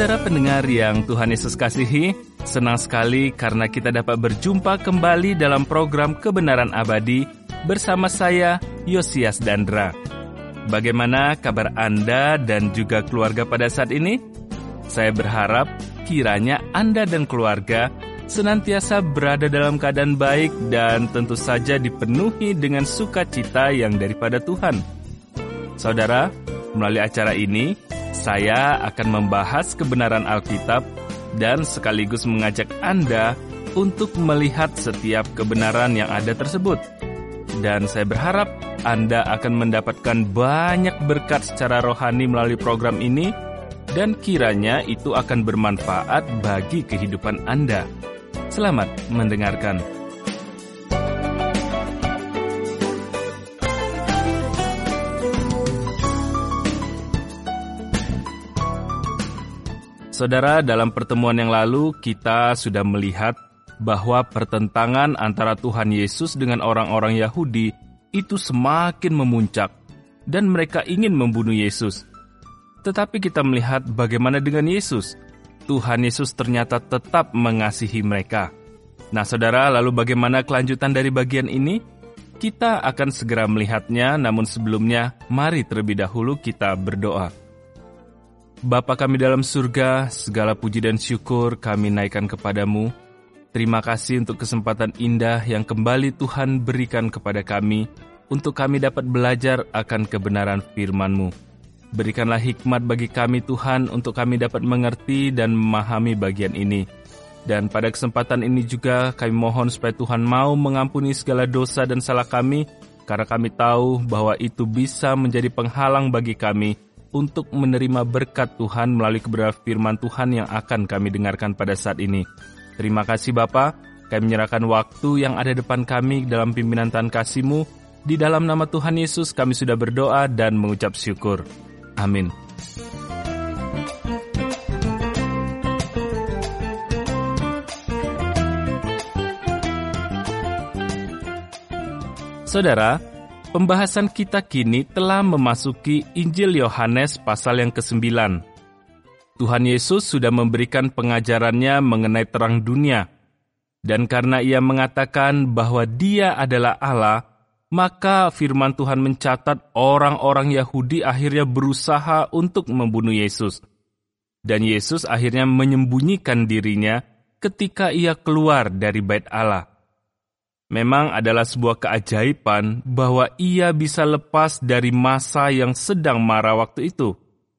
Saudara pendengar yang Tuhan Yesus kasihi, senang sekali karena kita dapat berjumpa kembali dalam program Kebenaran Abadi bersama saya, Yosias Dandra. Bagaimana kabar Anda dan juga keluarga pada saat ini? Saya berharap kiranya Anda dan keluarga senantiasa berada dalam keadaan baik dan tentu saja dipenuhi dengan sukacita yang daripada Tuhan. Saudara, melalui acara ini, saya akan membahas kebenaran Alkitab dan sekaligus mengajak Anda untuk melihat setiap kebenaran yang ada tersebut. Dan saya berharap Anda akan mendapatkan banyak berkat secara rohani melalui program ini, dan kiranya itu akan bermanfaat bagi kehidupan Anda. Selamat mendengarkan. Saudara, dalam pertemuan yang lalu kita sudah melihat bahwa pertentangan antara Tuhan Yesus dengan orang-orang Yahudi itu semakin memuncak dan mereka ingin membunuh Yesus. Tetapi kita melihat bagaimana dengan Yesus. Tuhan Yesus ternyata tetap mengasihi mereka. Nah, saudara, lalu bagaimana kelanjutan dari bagian ini? Kita akan segera melihatnya, namun sebelumnya mari terlebih dahulu kita berdoa. Bapa kami dalam surga, segala puji dan syukur kami naikkan kepadamu. Terima kasih untuk kesempatan indah yang kembali Tuhan berikan kepada kami, untuk kami dapat belajar akan kebenaran firman-Mu. Berikanlah hikmat bagi kami Tuhan, untuk kami dapat mengerti dan memahami bagian ini. Dan pada kesempatan ini juga kami mohon supaya Tuhan mau mengampuni segala dosa dan salah kami, karena kami tahu bahwa itu bisa menjadi penghalang bagi kami untuk menerima berkat Tuhan melalui kebenaran firman Tuhan yang akan kami dengarkan pada saat ini. Terima kasih Bapa, kami menyerahkan waktu yang ada depan kami dalam pimpinan Tuhan kasih-Mu. Di dalam nama Tuhan Yesus kami sudah berdoa dan mengucap syukur. Amin. Saudara, pembahasan kita kini telah memasuki Injil Yohanes pasal yang ke-9. Tuhan Yesus sudah memberikan pengajarannya mengenai terang dunia. Dan karena ia mengatakan bahwa dia adalah Allah, maka firman Tuhan mencatat orang-orang Yahudi akhirnya berusaha untuk membunuh Yesus. Dan Yesus akhirnya menyembunyikan dirinya ketika ia keluar dari bait Allah. Memang adalah sebuah keajaiban bahwa ia bisa lepas dari masa yang sedang marah waktu itu.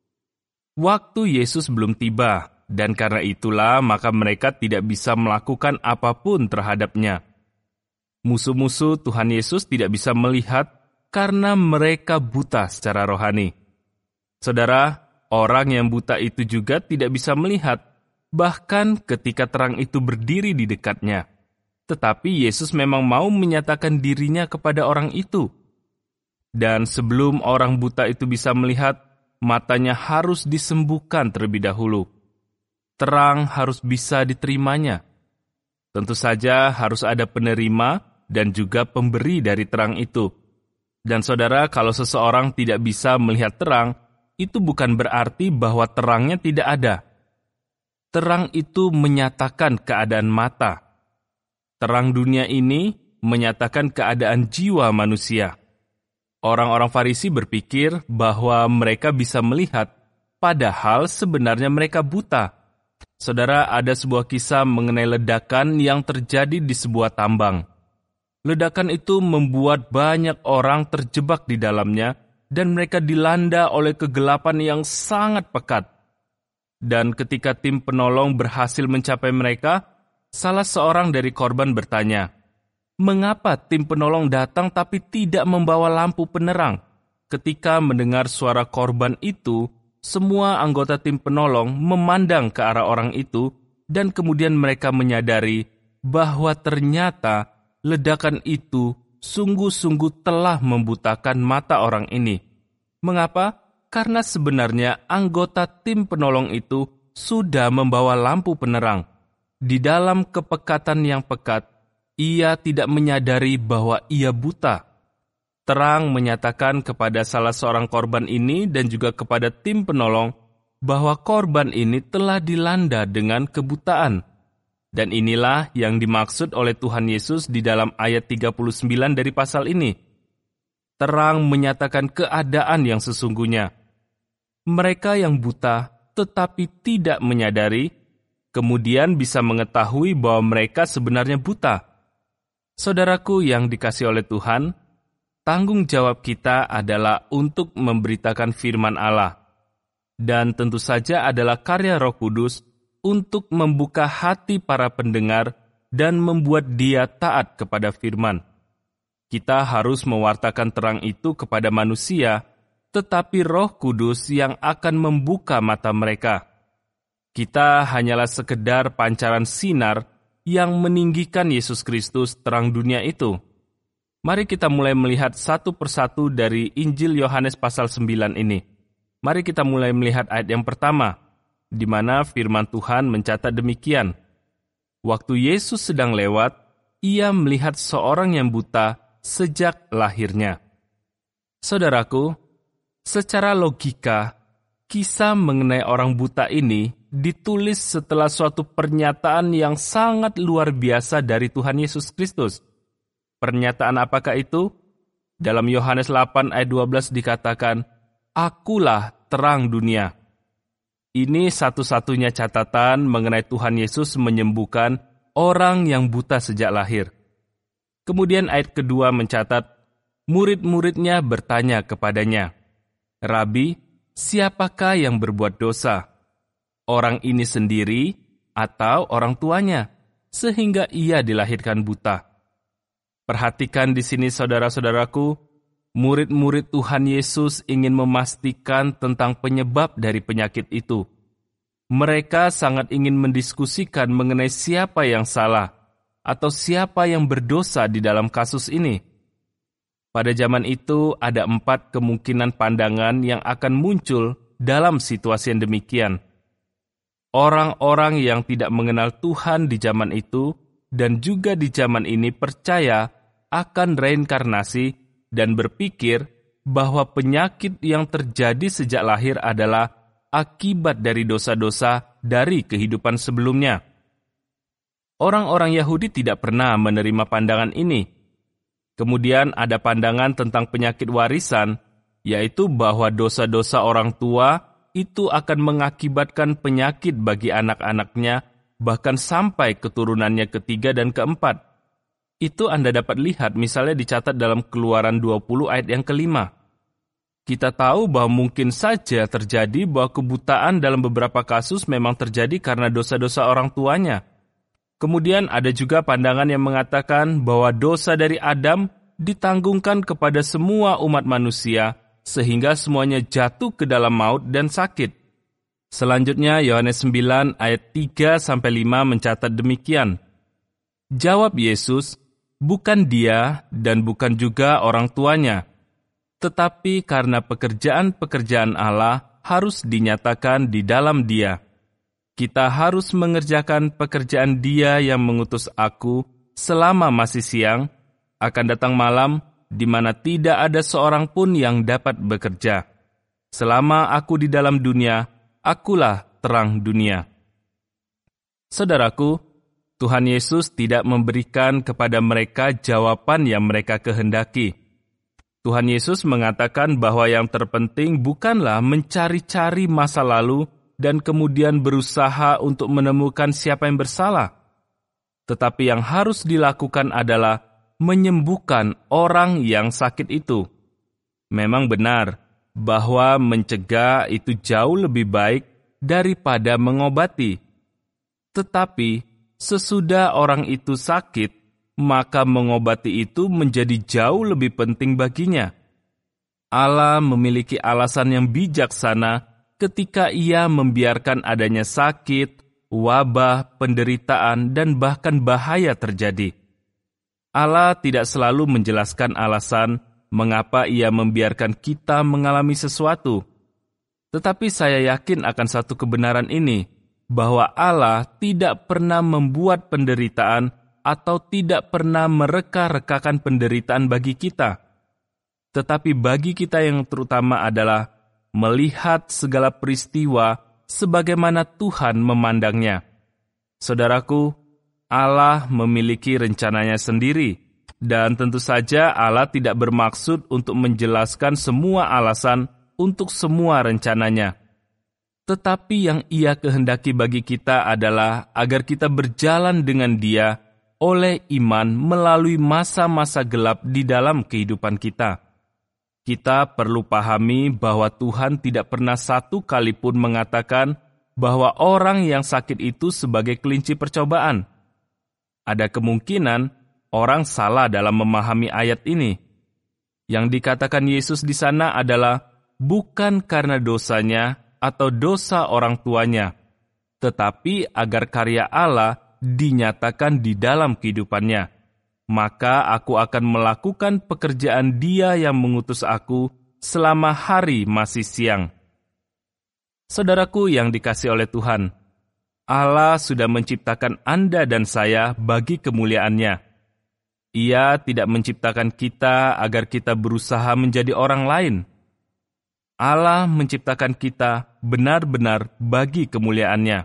Waktu Yesus belum tiba, dan karena itulah maka mereka tidak bisa melakukan apapun terhadapnya. Musuh-musuh Tuhan Yesus tidak bisa melihat karena mereka buta secara rohani. Saudara, orang yang buta itu juga tidak bisa melihat, bahkan ketika terang itu berdiri di dekatnya. Tetapi Yesus memang mau menyatakan dirinya kepada orang itu. Dan sebelum orang buta itu bisa melihat, matanya harus disembuhkan terlebih dahulu. Terang harus bisa diterimanya. Tentu saja harus ada penerima dan juga pemberi dari terang itu. Dan saudara, kalau seseorang tidak bisa melihat terang, itu bukan berarti bahwa terangnya tidak ada. Terang itu menyatakan keadaan mata. Terang dunia ini menyatakan keadaan jiwa manusia. Orang-orang Farisi berpikir bahwa mereka bisa melihat, padahal sebenarnya mereka buta. Saudara, ada sebuah kisah mengenai ledakan yang terjadi di sebuah tambang. Ledakan itu membuat banyak orang terjebak di dalamnya, dan mereka dilanda oleh kegelapan yang sangat pekat. Dan ketika tim penolong berhasil mencapai mereka, salah seorang dari korban bertanya, "Mengapa tim penolong datang tapi tidak membawa lampu penerang?" Ketika mendengar suara korban itu, semua anggota tim penolong memandang ke arah orang itu, dan kemudian mereka menyadari bahwa ternyata ledakan itu sungguh-sungguh telah membutakan mata orang ini. Mengapa? Karena sebenarnya anggota tim penolong itu sudah membawa lampu penerang. Di dalam kepekatan yang pekat, ia tidak menyadari bahwa ia buta. Terang menyatakan kepada salah seorang korban ini dan juga kepada tim penolong bahwa korban ini telah dilanda dengan kebutaan. Dan inilah yang dimaksud oleh Tuhan Yesus di dalam ayat 39 dari pasal ini. Terang menyatakan keadaan yang sesungguhnya. Mereka yang buta tetapi tidak menyadari, kemudian bisa mengetahui bahwa mereka sebenarnya buta. Saudaraku yang dikasihi oleh Tuhan, tanggung jawab kita adalah untuk memberitakan firman Allah. Dan tentu saja adalah karya Roh Kudus untuk membuka hati para pendengar dan membuat dia taat kepada firman. Kita harus mewartakan terang itu kepada manusia, tetapi Roh Kudus yang akan membuka mata mereka. Kita hanyalah sekedar pancaran sinar yang meninggikan Yesus Kristus terang dunia itu. Mari kita mulai melihat satu persatu dari Injil Yohanes pasal 9 ini. Mari kita mulai melihat ayat yang pertama, di mana firman Tuhan mencatat demikian. Waktu Yesus sedang lewat, ia melihat seorang yang buta sejak lahirnya. Saudaraku, secara logika, kisah mengenai orang buta ini ditulis setelah suatu pernyataan yang sangat luar biasa dari Tuhan Yesus Kristus. Pernyataan apakah itu? Dalam Yohanes 8 ayat 12 dikatakan, Akulah terang dunia. Ini satu-satunya catatan mengenai Tuhan Yesus menyembuhkan orang yang buta sejak lahir. Kemudian ayat kedua mencatat, murid-muridnya bertanya kepadanya, Rabi, siapakah yang berbuat dosa? Orang ini sendiri atau orang tuanya, sehingga ia dilahirkan buta? Perhatikan di sini saudara-saudaraku, murid-murid Tuhan Yesus ingin memastikan tentang penyebab dari penyakit itu. Mereka sangat ingin mendiskusikan mengenai siapa yang salah atau siapa yang berdosa di dalam kasus ini. Pada zaman itu ada 4 kemungkinan pandangan yang akan muncul dalam situasi yang demikian. Orang-orang yang tidak mengenal Tuhan di zaman itu dan juga di zaman ini percaya akan reinkarnasi dan berpikir bahwa penyakit yang terjadi sejak lahir adalah akibat dari dosa-dosa dari kehidupan sebelumnya. Orang-orang Yahudi tidak pernah menerima pandangan ini. Kemudian ada pandangan tentang penyakit warisan, yaitu bahwa dosa-dosa orang tua itu akan mengakibatkan penyakit bagi anak-anaknya, bahkan sampai keturunannya ketiga dan keempat. Itu Anda dapat lihat misalnya dicatat dalam Keluaran 20 ayat yang ke-5. Kita tahu bahwa mungkin saja terjadi bahwa kebutaan dalam beberapa kasus memang terjadi karena dosa-dosa orang tuanya. Kemudian ada juga pandangan yang mengatakan bahwa dosa dari Adam ditanggungkan kepada semua umat manusia, sehingga semuanya jatuh ke dalam maut dan sakit. Selanjutnya Yohanes 9 ayat 3-5 mencatat demikian. Jawab Yesus, bukan dia dan bukan juga orang tuanya, tetapi karena pekerjaan-pekerjaan Allah harus dinyatakan di dalam dia. Kita harus mengerjakan pekerjaan Dia yang mengutus aku selama masih siang, akan datang malam, di mana tidak ada seorang pun yang dapat bekerja. Selama aku di dalam dunia, akulah terang dunia. Saudaraku, Tuhan Yesus tidak memberikan kepada mereka jawaban yang mereka kehendaki. Tuhan Yesus mengatakan bahwa yang terpenting bukanlah mencari-cari masa lalu dan kemudian berusaha untuk menemukan siapa yang bersalah. Tetapi yang harus dilakukan adalah menyembuhkan orang yang sakit itu. Memang benar bahwa mencegah itu jauh lebih baik daripada mengobati. Tetapi sesudah orang itu sakit, maka mengobati itu menjadi jauh lebih penting baginya. Allah memiliki alasan yang bijaksana ketika Ia membiarkan adanya sakit, wabah, penderitaan, dan bahkan bahaya terjadi. Allah tidak selalu menjelaskan alasan mengapa Ia membiarkan kita mengalami sesuatu. Tetapi saya yakin akan satu kebenaran ini, bahwa Allah tidak pernah membuat penderitaan atau tidak pernah mereka-rekakan penderitaan bagi kita. Tetapi bagi kita yang terutama adalah melihat segala peristiwa sebagaimana Tuhan memandangnya. Saudaraku, Allah memiliki rencananya sendiri, dan tentu saja Allah tidak bermaksud untuk menjelaskan semua alasan untuk semua rencananya. Tetapi yang Ia kehendaki bagi kita adalah agar kita berjalan dengan Dia oleh iman melalui masa-masa gelap di dalam kehidupan kita. Kita perlu pahami bahwa Tuhan tidak pernah satu kali pun mengatakan bahwa orang yang sakit itu sebagai kelinci percobaan. Ada kemungkinan orang salah dalam memahami ayat ini. Yang dikatakan Yesus di sana adalah bukan karena dosanya atau dosa orang tuanya, tetapi agar karya Allah dinyatakan di dalam kehidupannya. Maka aku akan melakukan pekerjaan Dia yang mengutus aku selama hari masih siang. Saudaraku yang dikasihi oleh Tuhan, Allah sudah menciptakan Anda dan saya bagi kemuliaan-Nya. Ia tidak menciptakan kita agar kita berusaha menjadi orang lain. Allah menciptakan kita benar-benar bagi kemuliaan-Nya.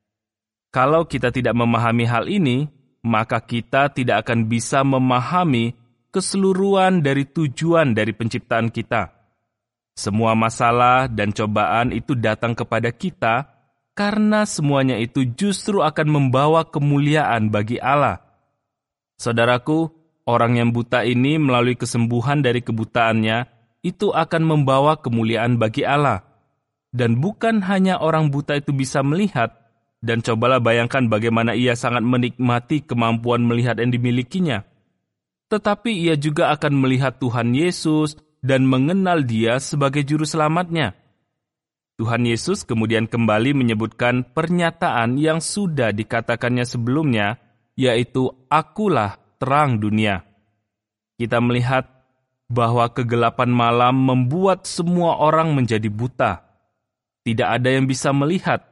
Kalau kita tidak memahami hal ini, maka kita tidak akan bisa memahami keseluruhan dari tujuan dari penciptaan kita. Semua masalah dan cobaan itu datang kepada kita karena semuanya itu justru akan membawa kemuliaan bagi Allah. Saudaraku, orang yang buta ini melalui kesembuhan dari kebutaannya, itu akan membawa kemuliaan bagi Allah. Dan bukan hanya orang buta itu bisa melihat, dan cobalah bayangkan bagaimana ia sangat menikmati kemampuan melihat yang dimilikinya. Tetapi ia juga akan melihat Tuhan Yesus dan mengenal Dia sebagai juru selamatnya. Tuhan Yesus kemudian kembali menyebutkan pernyataan yang sudah dikatakannya sebelumnya, yaitu akulah terang dunia. Kita melihat bahwa kegelapan malam membuat semua orang menjadi buta. Tidak ada yang bisa melihat.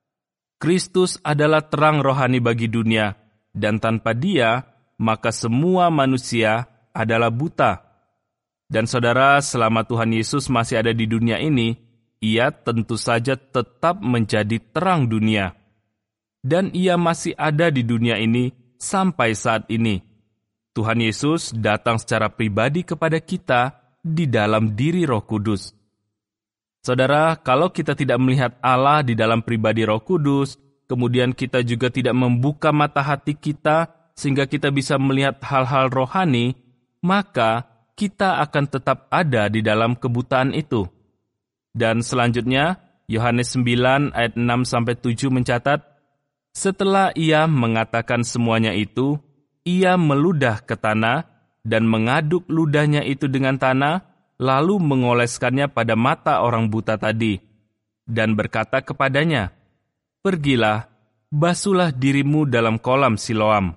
Kristus adalah terang rohani bagi dunia, dan tanpa Dia, maka semua manusia adalah buta. Dan saudara, selama Tuhan Yesus masih ada di dunia ini, Ia tentu saja tetap menjadi terang dunia. Dan Ia masih ada di dunia ini sampai saat ini. Tuhan Yesus datang secara pribadi kepada kita di dalam diri Roh Kudus. Saudara, kalau kita tidak melihat Allah di dalam pribadi Roh Kudus, kemudian kita juga tidak membuka mata hati kita sehingga kita bisa melihat hal-hal rohani, maka kita akan tetap ada di dalam kebutaan itu. Dan selanjutnya, Yohanes 9 ayat 6-7 mencatat, setelah Ia mengatakan semuanya itu, Ia meludah ke tanah dan mengaduk ludahnya itu dengan tanah, lalu mengoleskannya pada mata orang buta tadi, dan berkata kepadanya, pergilah, basuhlah dirimu dalam kolam Siloam.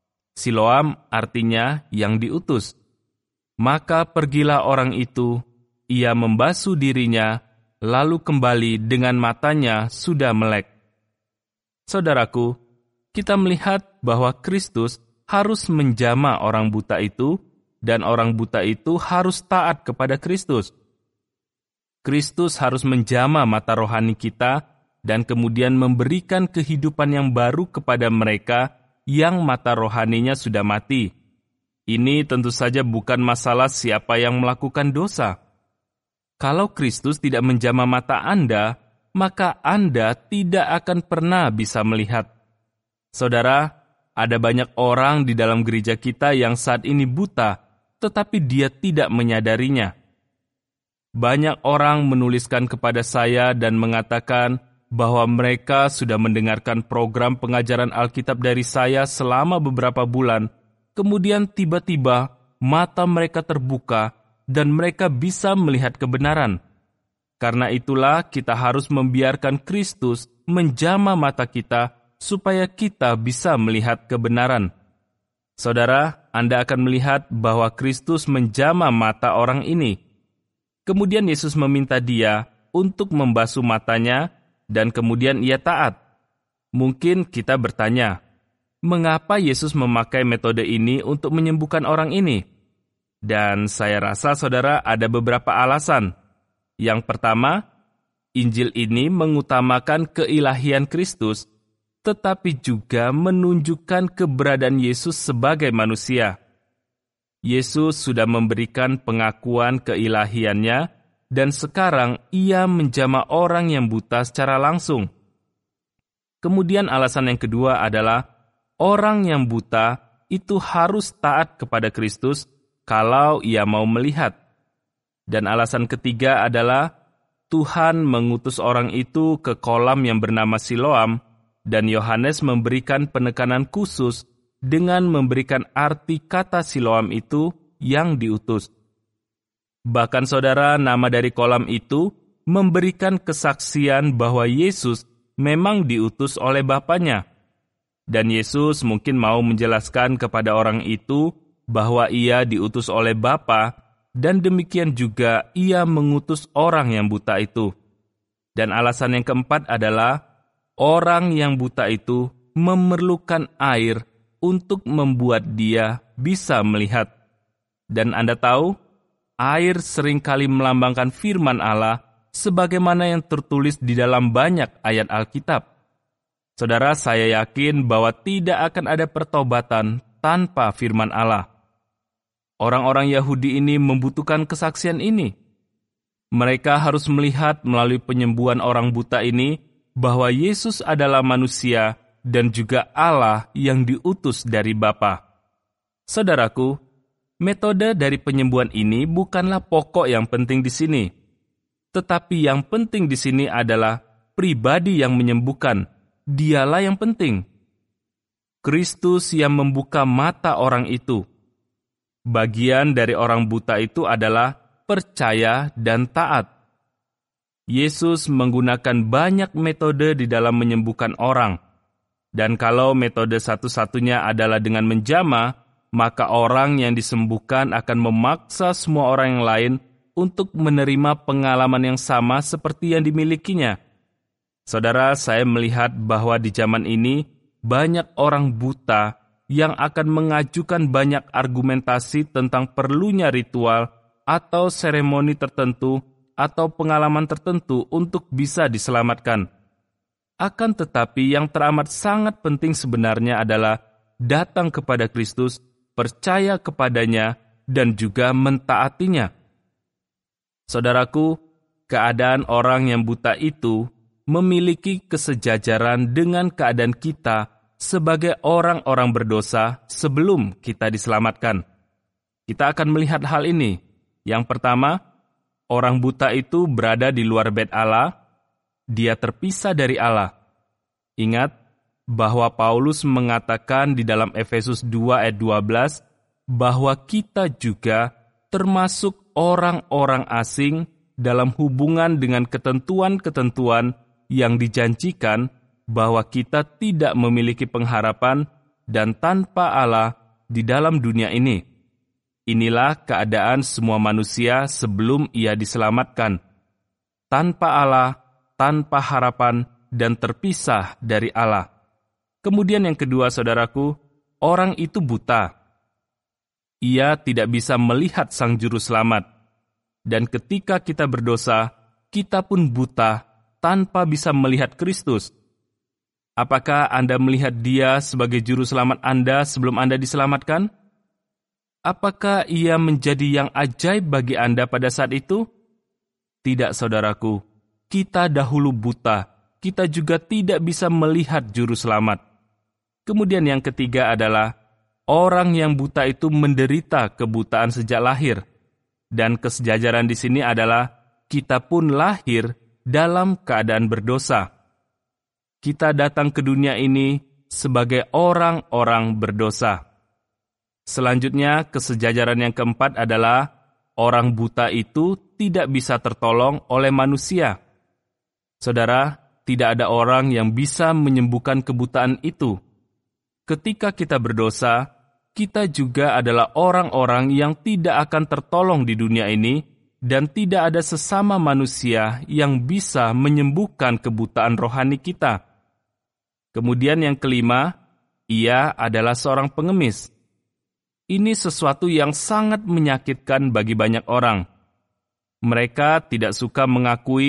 Siloam artinya yang diutus. Maka pergilah orang itu, ia membasuh dirinya, lalu kembali dengan matanya sudah melek. Saudaraku, kita melihat bahwa Kristus harus menjamah orang buta itu, dan orang buta itu harus taat kepada Kristus. Kristus harus menjamah mata rohani kita, dan kemudian memberikan kehidupan yang baru kepada mereka yang mata rohaninya sudah mati. Ini tentu saja bukan masalah siapa yang melakukan dosa. Kalau Kristus tidak menjamah mata Anda, maka Anda tidak akan pernah bisa melihat. Saudara, ada banyak orang di dalam gereja kita yang saat ini buta, tetapi dia tidak menyadarinya. Banyak orang menuliskan kepada saya dan mengatakan bahwa mereka sudah mendengarkan program pengajaran Alkitab dari saya selama beberapa bulan, kemudian tiba-tiba mata mereka terbuka dan mereka bisa melihat kebenaran. Karena itulah kita harus membiarkan Kristus menjamah mata kita supaya kita bisa melihat kebenaran. Saudara, Anda akan melihat bahwa Kristus menjamah mata orang ini. Kemudian Yesus meminta dia untuk membasuh matanya, dan kemudian ia taat. Mungkin kita bertanya, mengapa Yesus memakai metode ini untuk menyembuhkan orang ini? Dan saya rasa, saudara, ada beberapa alasan. Yang pertama, Injil ini mengutamakan keilahian Kristus, tetapi juga menunjukkan keberadaan Yesus sebagai manusia. Yesus sudah memberikan pengakuan keilahiannya, dan sekarang ia menjamah orang yang buta secara langsung. Kemudian alasan yang kedua adalah, orang yang buta itu harus taat kepada Kristus kalau ia mau melihat. Dan alasan ketiga adalah, Tuhan mengutus orang itu ke kolam yang bernama Siloam, dan Yohanes memberikan penekanan khusus dengan memberikan arti kata Siloam itu yang diutus. Bahkan saudara, nama dari kolam itu memberikan kesaksian bahwa Yesus memang diutus oleh Bapanya. Dan Yesus mungkin mau menjelaskan kepada orang itu bahwa ia diutus oleh Bapa, dan demikian juga ia mengutus orang yang buta itu. Dan alasan yang keempat adalah, orang yang buta itu memerlukan air untuk membuat dia bisa melihat. Dan Anda tahu, air seringkali melambangkan firman Allah sebagaimana yang tertulis di dalam banyak ayat Alkitab. Saudara, saya yakin bahwa tidak akan ada pertobatan tanpa firman Allah. Orang-orang Yahudi ini membutuhkan kesaksian ini. Mereka harus melihat melalui penyembuhan orang buta ini bahwa Yesus adalah manusia dan juga Allah yang diutus dari Bapa. Saudaraku, metode dari penyembuhan ini bukanlah pokok yang penting di sini. Tetapi yang penting di sini adalah pribadi yang menyembuhkan. Dialah yang penting. Kristus yang membuka mata orang itu. Bagian dari orang buta itu adalah percaya dan taat. Yesus menggunakan banyak metode di dalam menyembuhkan orang. Dan kalau metode satu-satunya adalah dengan menjamah, maka orang yang disembuhkan akan memaksa semua orang yang lain untuk menerima pengalaman yang sama seperti yang dimilikinya. Saudara, saya melihat bahwa di zaman ini banyak orang buta yang akan mengajukan banyak argumentasi tentang perlunya ritual atau seremoni tertentu atau pengalaman tertentu untuk bisa diselamatkan. Akan tetapi yang teramat sangat penting sebenarnya adalah datang kepada Kristus, percaya kepadanya, dan juga mentaatinya. Saudaraku, keadaan orang yang buta itu memiliki kesejajaran dengan keadaan kita sebagai orang-orang berdosa sebelum kita diselamatkan. Kita akan melihat hal ini. Yang pertama, orang buta itu berada di luar bait Allah, dia terpisah dari Allah. Ingat bahwa Paulus mengatakan di dalam Efesus 2 ayat 12 bahwa kita juga termasuk orang-orang asing dalam hubungan dengan ketentuan-ketentuan yang dijanjikan bahwa kita tidak memiliki pengharapan dan tanpa Allah di dalam dunia ini. Inilah keadaan semua manusia sebelum ia diselamatkan. Tanpa Allah, tanpa harapan, dan terpisah dari Allah. Kemudian yang kedua, saudaraku, orang itu buta. Ia tidak bisa melihat Sang Juru Selamat. Dan ketika kita berdosa, kita pun buta tanpa bisa melihat Kristus. Apakah Anda melihat Dia sebagai Juru Selamat Anda sebelum Anda diselamatkan? Apakah Ia menjadi yang ajaib bagi Anda pada saat itu? Tidak, saudaraku. Kita dahulu buta. Kita juga tidak bisa melihat Juru Selamat. Kemudian yang ketiga adalah orang yang buta itu menderita kebutaan sejak lahir. Dan kesejajaran di sini adalah kita pun lahir dalam keadaan berdosa. Kita datang ke dunia ini sebagai orang-orang berdosa. Selanjutnya, kesejajaran yang keempat adalah orang buta itu tidak bisa tertolong oleh manusia. Saudara, tidak ada orang yang bisa menyembuhkan kebutaan itu. Ketika kita berdosa, kita juga adalah orang-orang yang tidak akan tertolong di dunia ini, dan tidak ada sesama manusia yang bisa menyembuhkan kebutaan rohani kita. Kemudian yang kelima, ia adalah seorang pengemis. Ini sesuatu yang sangat menyakitkan bagi banyak orang. Mereka tidak suka mengakui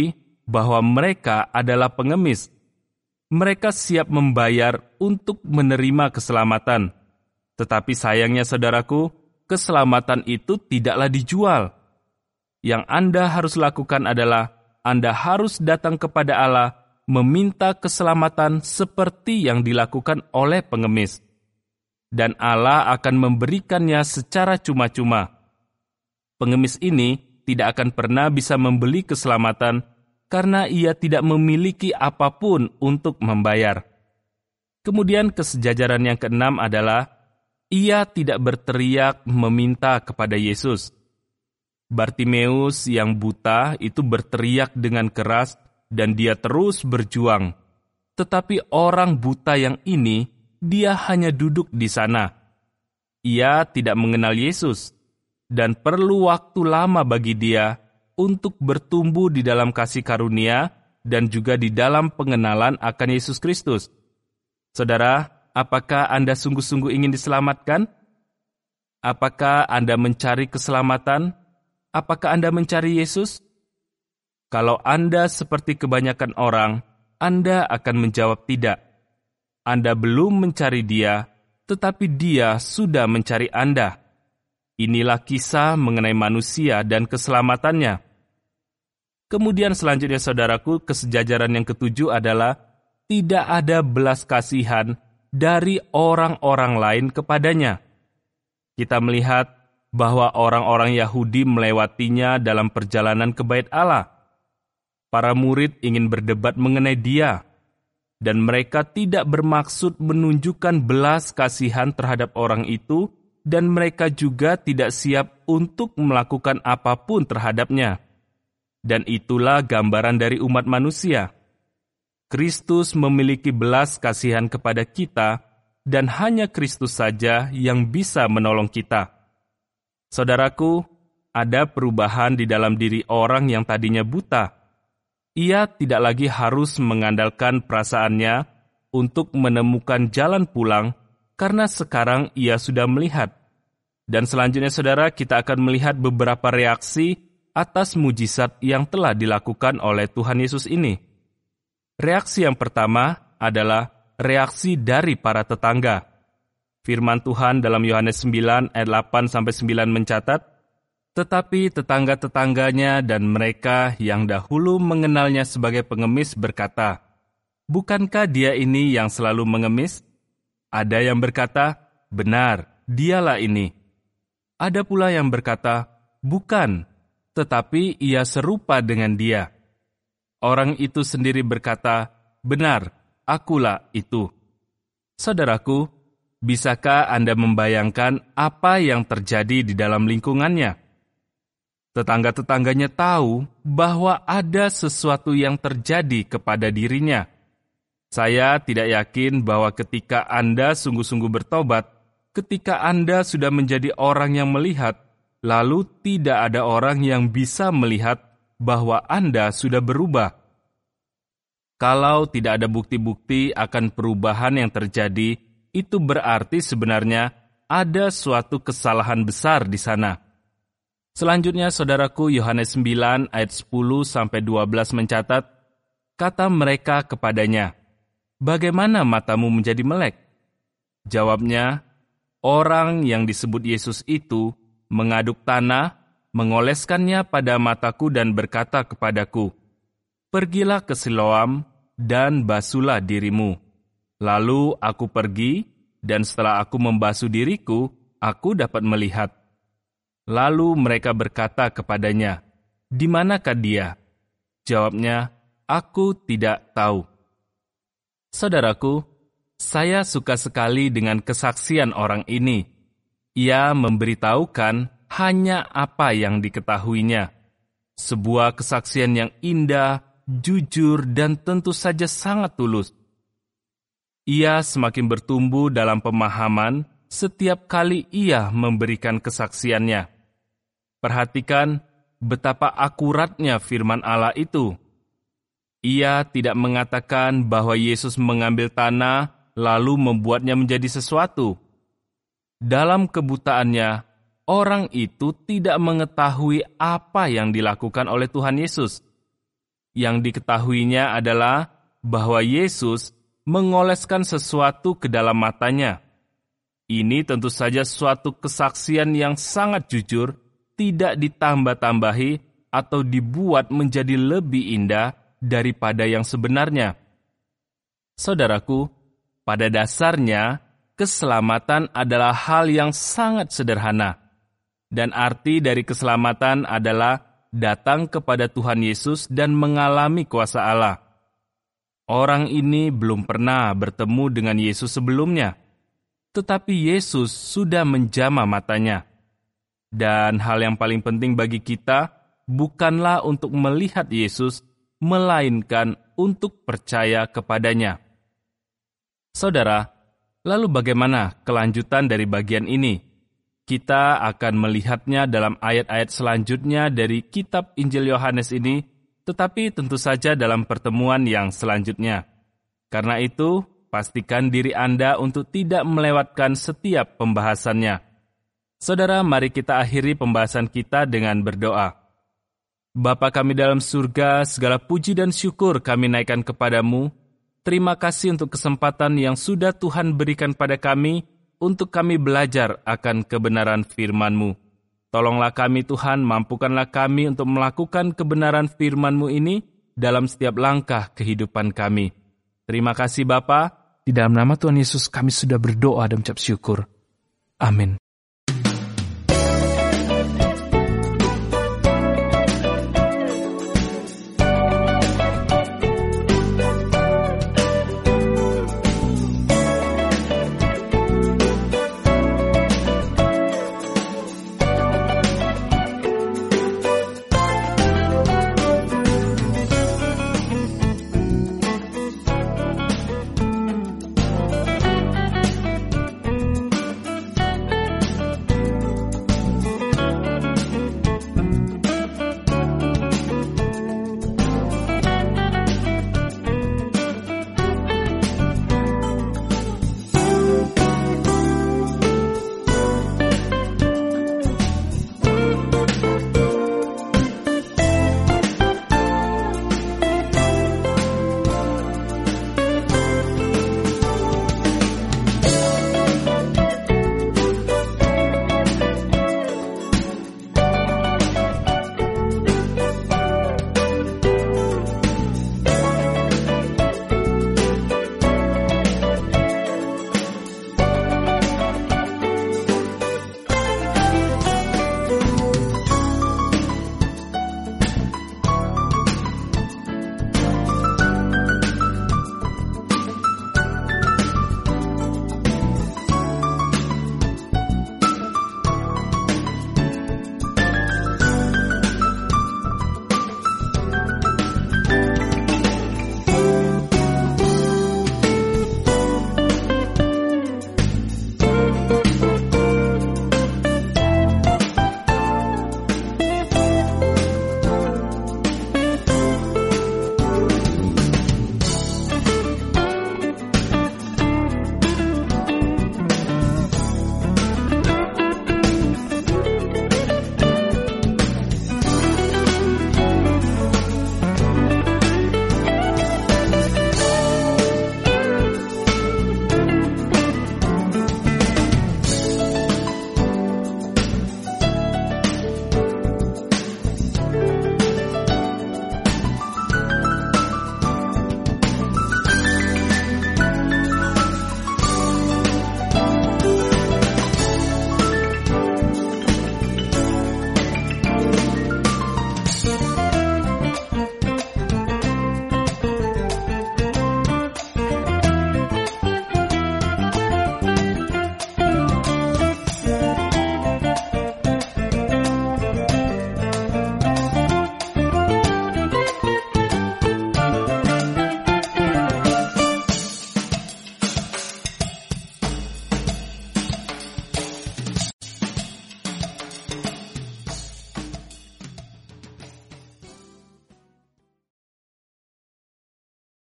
bahwa mereka adalah pengemis. Mereka siap membayar untuk menerima keselamatan. Tetapi sayangnya saudaraku, keselamatan itu tidaklah dijual. Yang Anda harus lakukan adalah Anda harus datang kepada Allah meminta keselamatan seperti yang dilakukan oleh pengemis. Dan Allah akan memberikannya secara cuma-cuma. Pengemis ini tidak akan pernah bisa membeli keselamatan karena ia tidak memiliki apapun untuk membayar. Kemudian kesejajaran yang keenam adalah ia tidak berteriak meminta kepada Yesus. Bartimeus yang buta itu berteriak dengan keras dan dia terus berjuang. Tetapi orang buta yang ini, dia hanya duduk di sana. Ia tidak mengenal Yesus dan perlu waktu lama bagi dia untuk bertumbuh di dalam kasih karunia dan juga di dalam pengenalan akan Yesus Kristus. Saudara, apakah Anda sungguh-sungguh ingin diselamatkan? Apakah Anda mencari keselamatan? Apakah Anda mencari Yesus? Kalau Anda seperti kebanyakan orang, Anda akan menjawab tidak. Anda belum mencari Dia, tetapi Dia sudah mencari Anda. Inilah kisah mengenai manusia dan keselamatannya. Kemudian selanjutnya saudaraku, kesejajaran yang ketujuh adalah tidak ada belas kasihan dari orang-orang lain kepadanya. Kita melihat bahwa orang-orang Yahudi melewatinya dalam perjalanan ke Bait Allah. Para murid ingin berdebat mengenai Dia, dan mereka tidak bermaksud menunjukkan belas kasihan terhadap orang itu, dan mereka juga tidak siap untuk melakukan apapun terhadapnya. Dan itulah gambaran dari umat manusia. Kristus memiliki belas kasihan kepada kita, dan hanya Kristus saja yang bisa menolong kita. Saudaraku, ada perubahan di dalam diri orang yang tadinya buta. Ia tidak lagi harus mengandalkan perasaannya untuk menemukan jalan pulang, karena sekarang ia sudah melihat. Dan selanjutnya saudara, kita akan melihat beberapa reaksi atas mujizat yang telah dilakukan oleh Tuhan Yesus ini. Reaksi yang pertama adalah reaksi dari para tetangga. Firman Tuhan dalam Yohanes 9 ayat 8-9 mencatat, tetapi tetangga-tetangganya dan mereka yang dahulu mengenalnya sebagai pengemis berkata, bukankah dia ini yang selalu mengemis? Ada yang berkata, benar, dialah ini. Ada pula yang berkata, bukan, tetapi ia serupa dengan dia. Orang itu sendiri berkata, benar, akulah itu. Saudaraku, bisakah Anda membayangkan apa yang terjadi di dalam lingkungannya? Tetangga-tetangganya tahu bahwa ada sesuatu yang terjadi kepada dirinya. Saya tidak yakin bahwa ketika Anda sungguh-sungguh bertobat, ketika Anda sudah menjadi orang yang melihat, lalu tidak ada orang yang bisa melihat bahwa Anda sudah berubah. Kalau tidak ada bukti-bukti akan perubahan yang terjadi, itu berarti sebenarnya ada suatu kesalahan besar di sana. Selanjutnya, saudaraku, Yohanes 9 ayat 10-12 mencatat, kata mereka kepadanya, bagaimana matamu menjadi melek? Jawabnya, orang yang disebut Yesus itu mengaduk tanah, mengoleskannya pada mataku dan berkata kepadaku, pergilah ke Siloam dan basuhlah dirimu. Lalu aku pergi, dan setelah aku membasuh diriku, aku dapat melihat. Lalu mereka berkata kepadanya, di manakah dia? Jawabnya, aku tidak tahu. Saudaraku, saya suka sekali dengan kesaksian orang ini. Ia memberitahukan hanya apa yang diketahuinya. Sebuah kesaksian yang indah, jujur, dan tentu saja sangat tulus. Ia semakin bertumbuh dalam pemahaman setiap kali ia memberikan kesaksiannya. Perhatikan betapa akuratnya firman Allah itu. Ia tidak mengatakan bahwa Yesus mengambil tanah lalu membuatnya menjadi sesuatu. Dalam kebutaannya, orang itu tidak mengetahui apa yang dilakukan oleh Tuhan Yesus. Yang diketahuinya adalah bahwa Yesus mengoleskan sesuatu ke dalam matanya. Ini tentu saja suatu kesaksian yang sangat jujur, tidak ditambah-tambahi atau dibuat menjadi lebih indah daripada yang sebenarnya. Saudaraku, pada dasarnya, keselamatan adalah hal yang sangat sederhana. Dan arti dari keselamatan adalah datang kepada Tuhan Yesus dan mengalami kuasa Allah. Orang ini belum pernah bertemu dengan Yesus sebelumnya, tetapi Yesus sudah menjamah matanya. Dan hal yang paling penting bagi kita bukanlah untuk melihat Yesus, melainkan untuk percaya kepadanya. Saudara, lalu bagaimana kelanjutan dari bagian ini? Kita akan melihatnya dalam ayat-ayat selanjutnya dari kitab Injil Yohanes ini, tetapi tentu saja dalam pertemuan yang selanjutnya. Karena itu, pastikan diri Anda untuk tidak melewatkan setiap pembahasannya. Saudara, mari kita akhiri pembahasan kita dengan berdoa. Bapa kami dalam surga, segala puji dan syukur kami naikkan kepadamu. Terima kasih untuk kesempatan yang sudah Tuhan berikan pada kami, untuk kami belajar akan kebenaran firman-Mu. Tolonglah kami Tuhan, mampukanlah kami untuk melakukan kebenaran firman-Mu ini dalam setiap langkah kehidupan kami. Terima kasih Bapa, di dalam nama Tuhan Yesus kami sudah berdoa dan mengucap syukur. Amin.